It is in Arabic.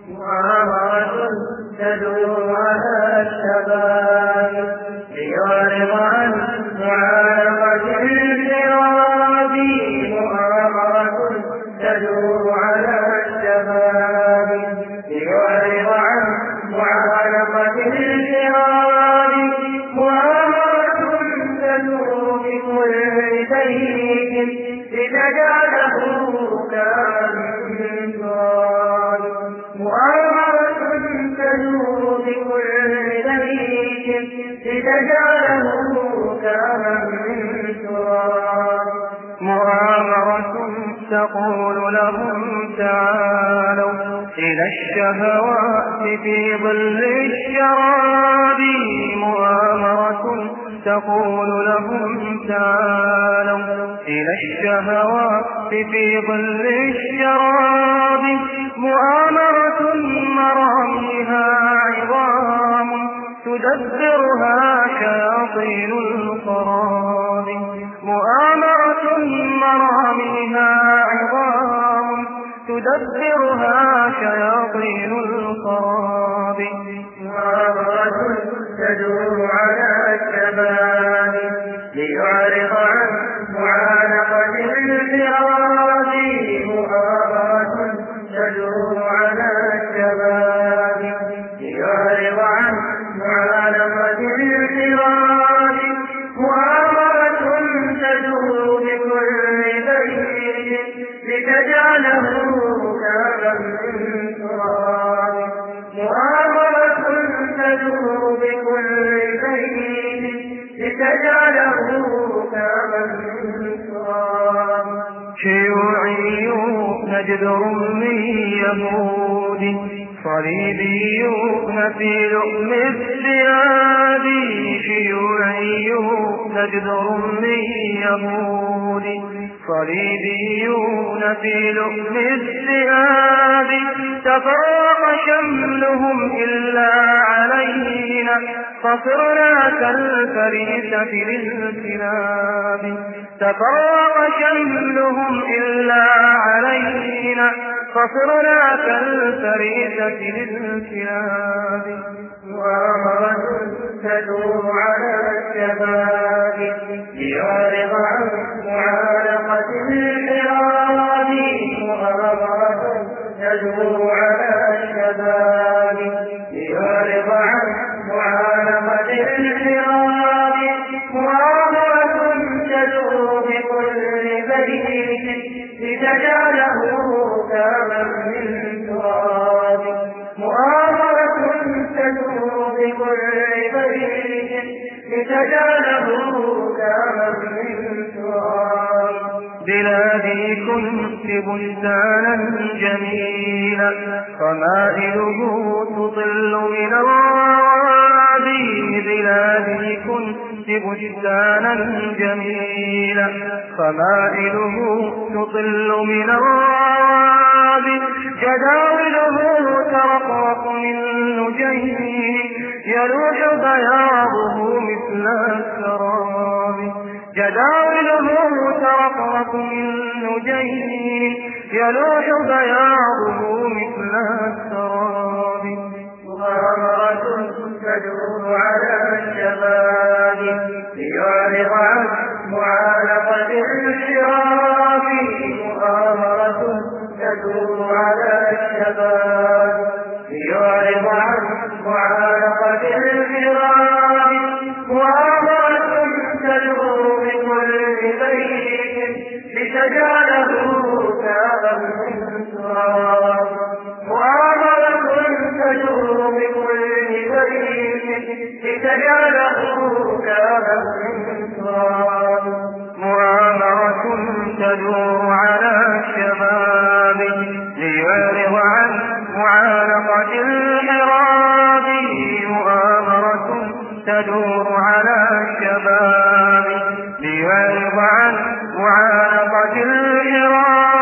مؤامرة تدور على الشباب ليعرض عن معانقة الانفراد. مؤامرة تدور على الشباب ليعرض عن معانقة الانفراد. مؤامرة تدور بكل بيت لتجعله كامن تراب. مؤامرة تدور بكل بيت لتجعله كامن تراب. مؤامرة تقول لهم تعالوا إلى الشهوات في ظل الشراب. مؤامرة تقول لهم تعالوا إلى الشهوات في ظل الشراب. مؤامرة مراميها عظام تدبرها شياطين الخراب. مؤامرة مراميها عظام تدبرها شياطين الخراب. مؤامرة تدور على الشباب ليعرض عن معانقة الانفراد. مؤامرة تدور على الشباب ليعرض عن معانقة الانفراد. مؤامرة تدور بكل بيت لتجعله كامن تراب. مؤامرة تدور بكل بيت لتجعله كامن تراب. شيوعيون جذر من يهود صليبيون في لؤم الثياب. شيوعيون جذر من يهود صليبيون في لؤم الثياب. تفرق شملهم إلا علينا فصرنا كالفريسة للكلاب. تفرق شملهم إلا علينا فصرنا كالفريسة للكلاب. مؤامرة تدور على الشباب ليعرض عن معانقة الانفراد. مؤامرة تدور على الشباب ليعرض عن معانقة الانفراد. مؤامرة تدور بكل بيت لتجعله كامن تراب. مؤامرة تدور بكل بيت لتجعله كامن تراب. بلادي كنت بستانا جميلا خمائله تطل من الرعد. بلادي كنت بستانا جميلا خمائله تطل من الرعد. جداوله ترقرق من نجيه يلوح بياضه مثل السراب. جداوله ترقرق من نجيه يلوح بياضه مثل السراب. مؤامرة تدور على الشباب ليعرض عن معانقة الانحراف. مؤامرة تدور على الشباب ليعرض عن معانقة الانحراف. مؤامرة تدور بكل بيت لتجعله كامن تراب. مؤامرة تدور بكل بيت لتجعله كامن تراب. مؤامرة تدور على الشباب ليعرض عن معانقة الانحراف. مؤامرة تدور على الشباب ليعرض عن معانقة الانحراف.